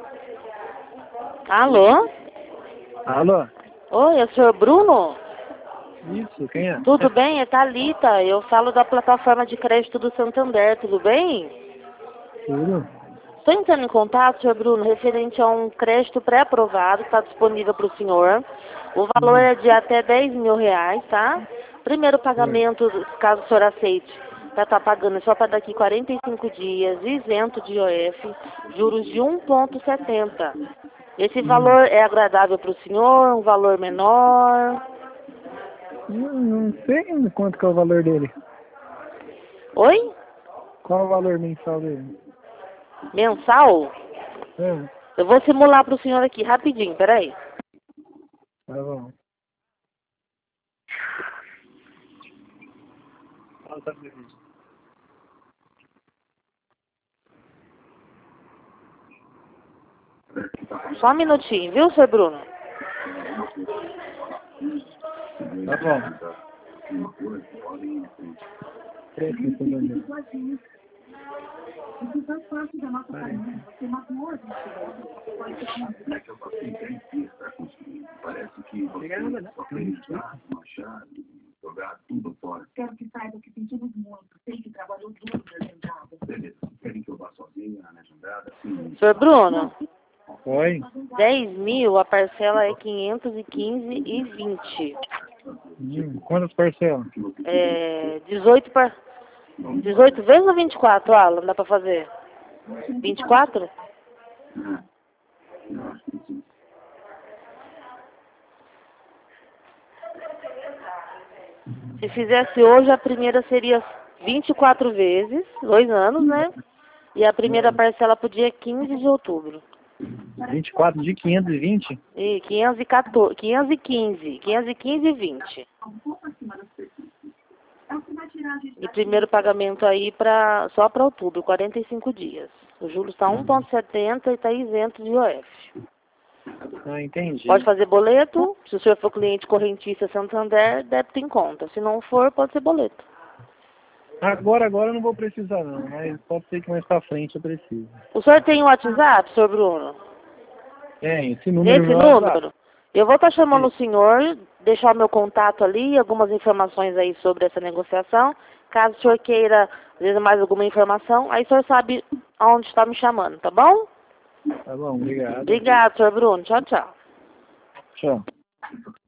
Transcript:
Alô? Alô? Oi, é o senhor Bruno? Isso, quem é? Tudo bem? É Thalita. Eu falo da plataforma de crédito do Santander, tudo bem? Tudo? Estou entrando em contato, senhor Bruno, referente a um crédito pré-aprovado, está disponível para o senhor. O valor é de até R$ 10.000, tá? Primeiro pagamento, caso o senhor aceite, vai estar pagando só para daqui 45 dias, isento de IOF, juros de 1,70. Esse valor é agradável para o senhor? Um valor menor? Não sei quanto que é o valor dele. Oi? Qual é o valor mensal dele? Mensal? É, Eu vou simular para o senhor aqui, rapidinho, peraí. tá bom. Só um minutinho, viu, senhor Bruno? Tá bom. Preço, por exemplo. Quero que saiba que sentimos muito. Sei que trabalhou duro na agendada. Beleza. Querem que eu vá sozinha na agendada? Senhor Bruno, Oi? 10.000, a parcela é 515,20. Quantas parcelas? 18 vezes ou 24, Alan? Dá pra fazer? 24? Se fizesse hoje, a primeira seria 24 vezes, 2 anos, né? E a primeira parcela pro dia 15 de outubro. 24 de 520? E 514, 515 e 20. E primeiro pagamento aí só para outubro, 45 dias. O juros está 1,70 e está isento de IOF. Ah, entendi. Pode fazer boleto. Se o senhor for cliente correntista Santander, débito em conta. Se não for, pode ser boleto. Agora eu não vou precisar não, mas pode ser que mais pra frente eu precise. O senhor tem o WhatsApp, senhor Bruno? Tem, esse número Nesse meu é WhatsApp. número? Eu vou estar chamando o senhor, deixar o meu contato ali, algumas informações aí sobre essa negociação. Caso o senhor queira, às vezes, mais alguma informação, aí o senhor sabe aonde está me chamando, tá bom? Tá bom, obrigado. Obrigado, senhor Bruno. Tchau, tchau. Tchau.